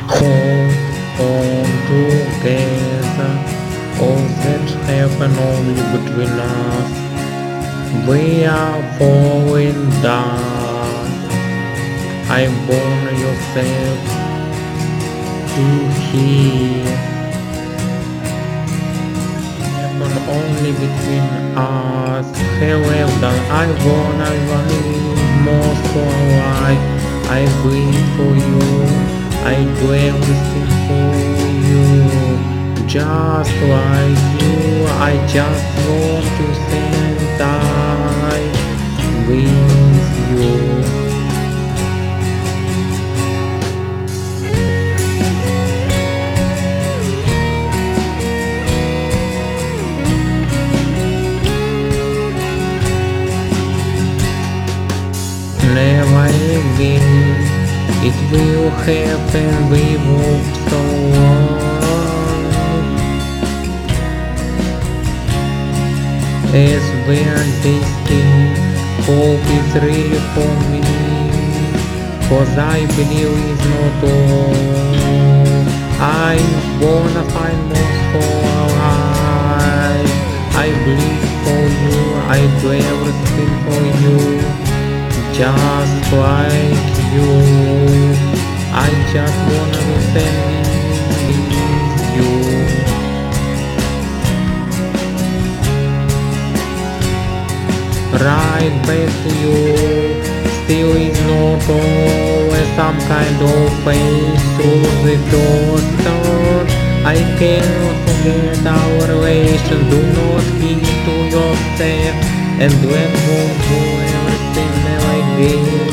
Hold on together, all that happened only between us. We are falling down. I want yourself to hear. Happen only between us. However, I wanna live more for life. I breathe for you. I do everything for you. Just like you, I just want to spend time with you. Never again, it will happen, we move so long. As we're destined, hope is really for me, 'cause I believe it's not all. I wanna find more for life. I believe for you, I do everything for you. Just like you, I just wanna spend with you. Right back to you, still is not always some kind of face through the door. I cannot forget our relation, do not keep to yourself, and when won't do everything never again.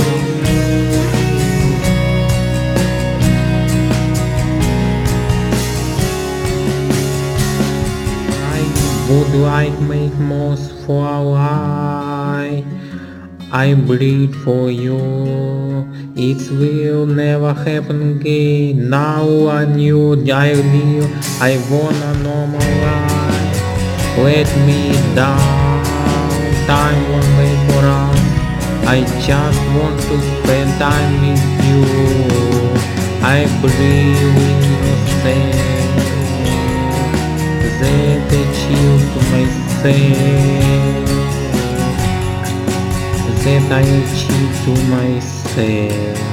I would like make most for our life. I bleed for you. It will never happen again. Now I knew I live. I want a normal life. Let me down. Time won't wait for us. I just want to spend time with you. I believe in yourself. That achieve to myself. That I achieve to myself.